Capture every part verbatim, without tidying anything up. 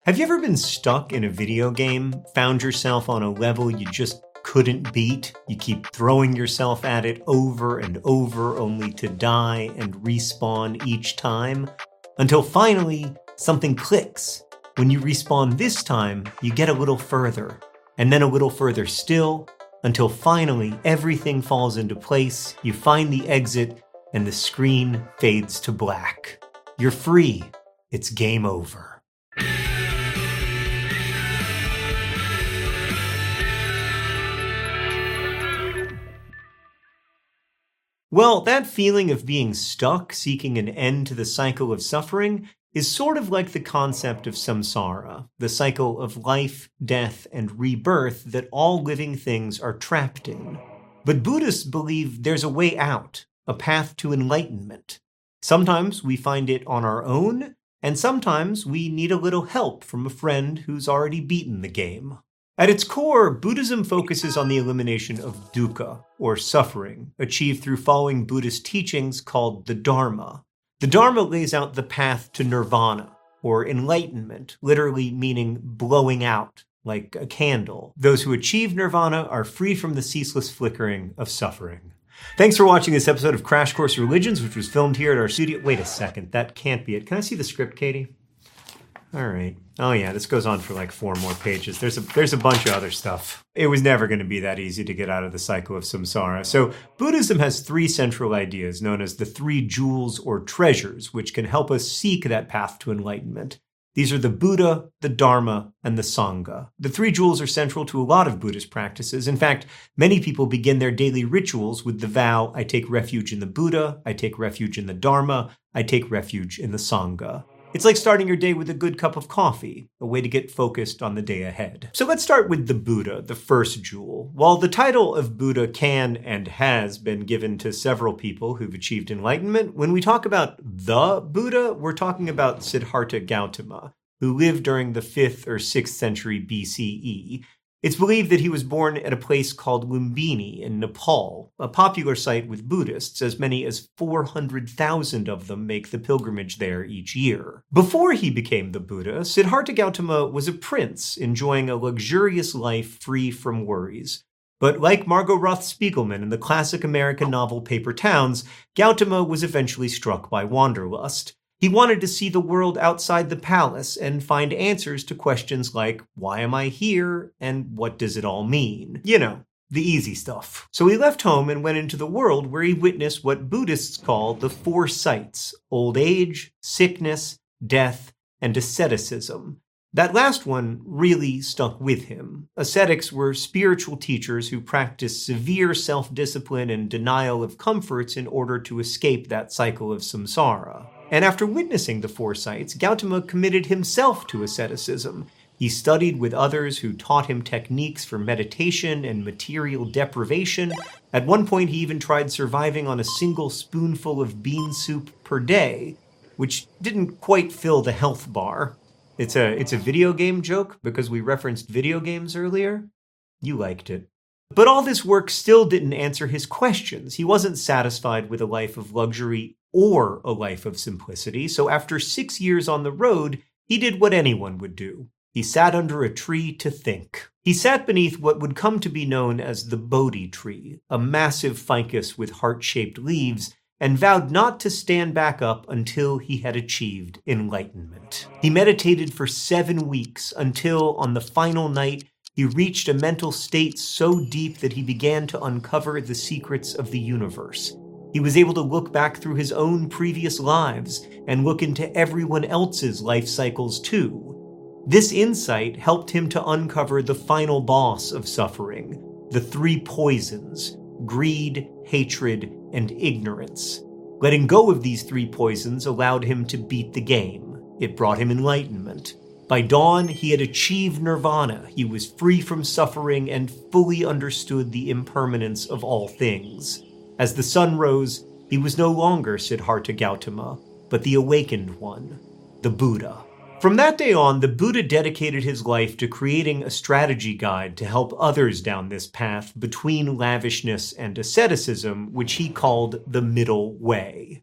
Have you ever been stuck in a video game, found yourself on a level you just couldn't beat? You keep throwing yourself at it over and over only to die and respawn each time? Until finally, something clicks. When you respawn this time, you get a little further, and then a little further still, until finally everything falls into place, you find the exit, and the screen fades to black. You're free. It's game over. Well, that feeling of being stuck, seeking an end to the cycle of suffering, is sort of like the concept of samsara, the cycle of life, death, and rebirth that all living things are trapped in. But Buddhists believe there's a way out, a path to enlightenment. Sometimes we find it on our own, and sometimes we need a little help from a friend who's already beaten the game. At its core, Buddhism focuses on the elimination of dukkha, or suffering, achieved through following Buddhist teachings called the Dharma. The Dharma lays out the path to nirvana, or enlightenment, literally meaning blowing out, like a candle. Those who achieve nirvana are free from the ceaseless flickering of suffering. Thanks for watching this episode of Crash Course Religions, which was filmed here at our studio. Wait a second, that can't be it. Can I see the script, Katie? All right. Oh yeah, this goes on for like four more pages. There's a there's a bunch of other stuff. It was never going to be that easy to get out of the cycle of samsara. So Buddhism has three central ideas known as the three jewels or treasures, which can help us seek that path to enlightenment. These are the Buddha, the Dharma, and the Sangha. The three jewels are central to a lot of Buddhist practices. In fact, many people begin their daily rituals with the vow, I take refuge in the Buddha, I take refuge in the Dharma, I take refuge in the Sangha. It's like starting your day with a good cup of coffee, a way to get focused on the day ahead. So let's start with the Buddha, the first jewel. While the title of Buddha can and has been given to several people who've achieved enlightenment, when we talk about the Buddha, we're talking about Siddhartha Gautama, who lived during the fifth or sixth century B C E. It's believed that he was born at a place called Lumbini in Nepal, a popular site with Buddhists. As many as four hundred thousand of them make the pilgrimage there each year. Before he became the Buddha, Siddhartha Gautama was a prince enjoying a luxurious life free from worries. But like Margot Roth Spiegelman in the classic American novel Paper Towns, Gautama was eventually struck by wanderlust. He wanted to see the world outside the palace and find answers to questions like, why am I here, and what does it all mean? You know, the easy stuff. So he left home and went into the world where he witnessed what Buddhists call the four sights: old age, sickness, death, and asceticism. That last one really stuck with him. Ascetics were spiritual teachers who practiced severe self-discipline and denial of comforts in order to escape that cycle of samsara. And after witnessing the four sights, Gautama committed himself to asceticism. He studied with others who taught him techniques for meditation and material deprivation. At one point, he even tried surviving on a single spoonful of bean soup per day, which didn't quite fill the health bar. It's a, it's a video game joke because we referenced video games earlier. You liked it. But all this work still didn't answer his questions. He wasn't satisfied with a life of luxury or a life of simplicity, so after six years on the road, he did what anyone would do. He sat under a tree to think. He sat beneath what would come to be known as the Bodhi tree, a massive ficus with heart-shaped leaves, and vowed not to stand back up until he had achieved enlightenment. He meditated for seven weeks until, on the final night, he reached a mental state so deep that he began to uncover the secrets of the universe. He was able to look back through his own previous lives and look into everyone else's life cycles too. This insight helped him to uncover the final boss of suffering, the three poisons: greed, hatred, and ignorance. Letting go of these three poisons allowed him to beat the game. It brought him enlightenment. By dawn, he had achieved nirvana. He was free from suffering and fully understood the impermanence of all things. As the sun rose, he was no longer Siddhartha Gautama, but the awakened one, the Buddha. From that day on, the Buddha dedicated his life to creating a strategy guide to help others down this path between lavishness and asceticism, which he called the middle way.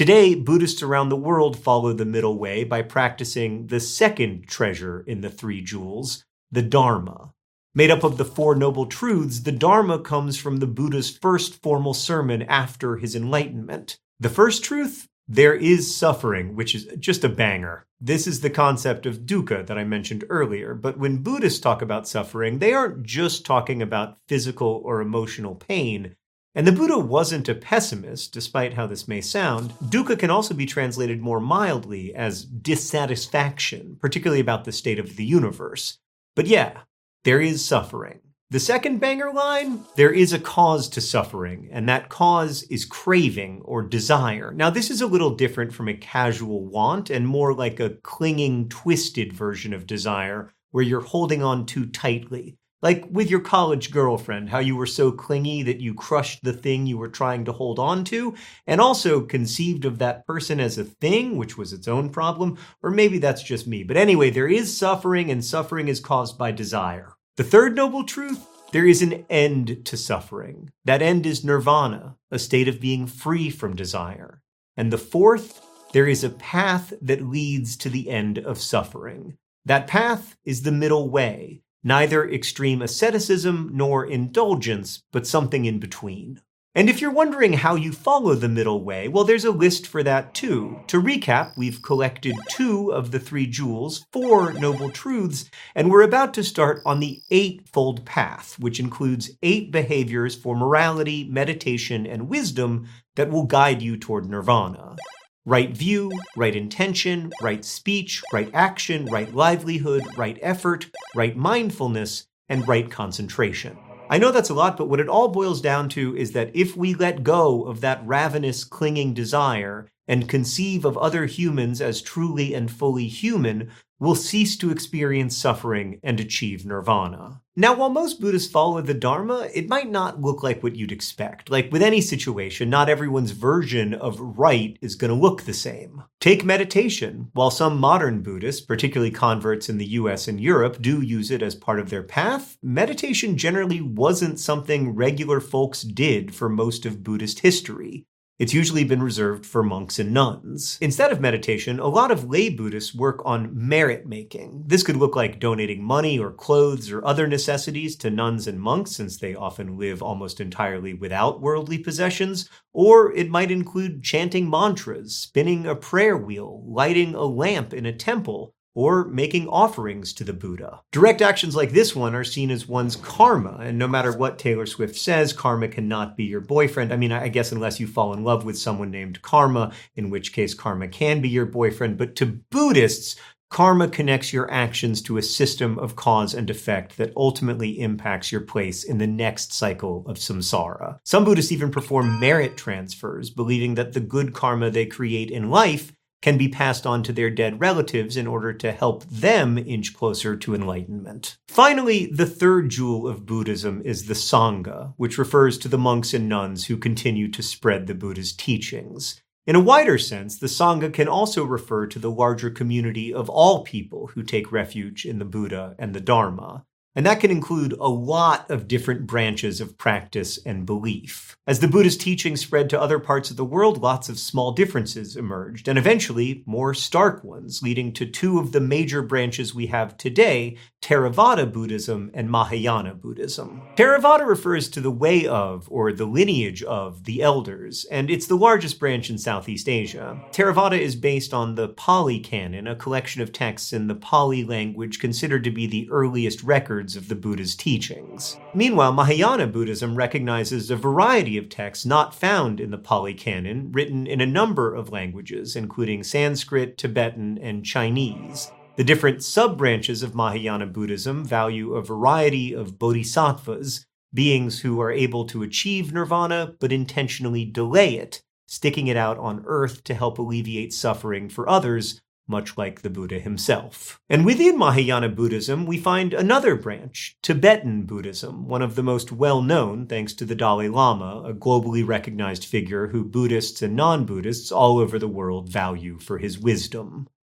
Today, Buddhists around the world follow the middle way by practicing the second treasure in the three jewels, the Dharma. Made up of the Four Noble Truths, the Dharma comes from the Buddha's first formal sermon after his enlightenment. The first truth? There is suffering, which is just a banger. This is the concept of dukkha that I mentioned earlier, but when Buddhists talk about suffering, they aren't just talking about physical or emotional pain. And the Buddha wasn't a pessimist, despite how this may sound. Dukkha can also be translated more mildly as dissatisfaction, particularly about the state of the universe. But yeah, there is suffering. The second banger line, there is a cause to suffering, and that cause is craving or desire. Now, this is a little different from a casual want and more like a clinging, twisted version of desire where you're holding on too tightly. Like with your college girlfriend, how you were so clingy that you crushed the thing you were trying to hold on to, and also conceived of that person as a thing, which was its own problem, or maybe that's just me. But anyway, there is suffering, and suffering is caused by desire. The third noble truth, there is an end to suffering. That end is nirvana, a state of being free from desire. And the fourth, there is a path that leads to the end of suffering. That path is the middle way, neither extreme asceticism nor indulgence, but something in between. And if you're wondering how you follow the middle way, well, there's a list for that too. To recap, we've collected two of the three jewels, four noble truths, and we're about to start on the eightfold path, which includes eight behaviors for morality, meditation, and wisdom that will guide you toward nirvana. Right view, right intention, right speech, right action, right livelihood, right effort, right mindfulness, and right concentration. I know that's a lot, but what it all boils down to is that if we let go of that ravenous, clinging desire and conceive of other humans as truly and fully human, we'll cease to experience suffering and achieve nirvana. Now, while most Buddhists follow the Dharma, it might not look like what you'd expect. Like with any situation, not everyone's version of right is going to look the same. Take meditation. While some modern Buddhists, particularly converts in the U S and Europe, do use it as part of their path, meditation generally wasn't something regular folks did for most of Buddhist history. It's usually been reserved for monks and nuns. Instead of meditation, a lot of lay Buddhists work on merit making. This could look like donating money or clothes or other necessities to nuns and monks, since they often live almost entirely without worldly possessions, or it might include chanting mantras, spinning a prayer wheel, lighting a lamp in a temple, or making offerings to the Buddha. Direct actions like this one are seen as one's karma, and no matter what Taylor Swift says, karma cannot be your boyfriend. I mean, I guess unless you fall in love with someone named Karma, in which case karma can be your boyfriend, but to Buddhists, karma connects your actions to a system of cause and effect that ultimately impacts your place in the next cycle of samsara. Some Buddhists even perform merit transfers, believing that the good karma they create in life can be passed on to their dead relatives in order to help them inch closer to enlightenment. Finally, the third jewel of Buddhism is the Sangha, which refers to the monks and nuns who continue to spread the Buddha's teachings. In a wider sense, the Sangha can also refer to the larger community of all people who take refuge in the Buddha and the Dharma. And that can include a lot of different branches of practice and belief. As the Buddha's teachings spread to other parts of the world, lots of small differences emerged, and eventually more stark ones, leading to two of the major branches we have today, Theravada Buddhism and Mahayana Buddhism. Theravada refers to the way of, or the lineage of, the elders, and it's the largest branch in Southeast Asia. Theravada is based on the Pali Canon, a collection of texts in the Pali language considered to be the earliest record of the Buddha's teachings. Meanwhile, Mahayana Buddhism recognizes a variety of texts not found in the Pali Canon, written in a number of languages, including Sanskrit, Tibetan, and Chinese. The different sub-branches of Mahayana Buddhism value a variety of bodhisattvas, beings who are able to achieve nirvana but intentionally delay it, sticking it out on earth to help alleviate suffering for others, much like the Buddha himself. And within Mahayana Buddhism, we find another branch, Tibetan Buddhism, one of the most well-known thanks to the Dalai Lama, a globally recognized figure who Buddhists and non-Buddhists all over the world value for his wisdom.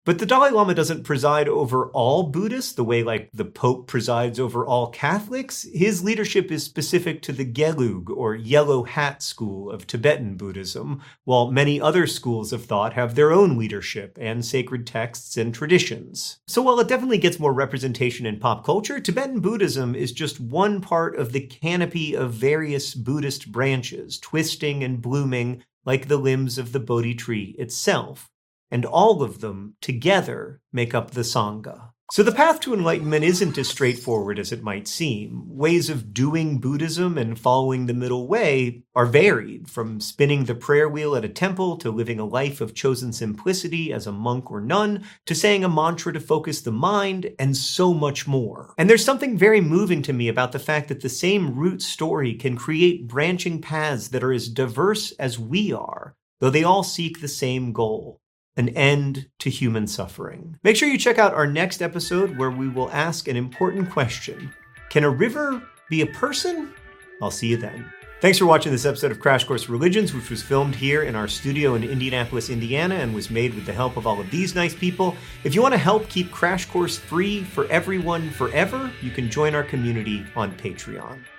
But the Dalai Lama doesn't preside over all Buddhists the way like the Pope presides over all Catholics. His leadership is specific to the Gelug, or Yellow Hat school of Tibetan Buddhism, while many other schools of thought have their own leadership and sacred texts and traditions. So while it definitely gets more representation in pop culture, Tibetan Buddhism is just one part of the canopy of various Buddhist branches, twisting and blooming like the limbs of the Bodhi tree itself. And all of them together make up the Sangha. So the path to enlightenment isn't as straightforward as it might seem. Ways of doing Buddhism and following the middle way are varied, from spinning the prayer wheel at a temple to living a life of chosen simplicity as a monk or nun, to saying a mantra to focus the mind, and so much more. And there's something very moving to me about the fact that the same root story can create branching paths that are as diverse as we are, though they all seek the same goal: an end to human suffering. Make sure you check out our next episode where we will ask an important question. Can a river be a person? I'll see you then. Thanks for watching this episode of Crash Course Religions, which was filmed here in our studio in Indianapolis, Indiana, and was made with the help of all of these nice people. If you want to help keep Crash Course free for everyone forever, you can join our community on Patreon.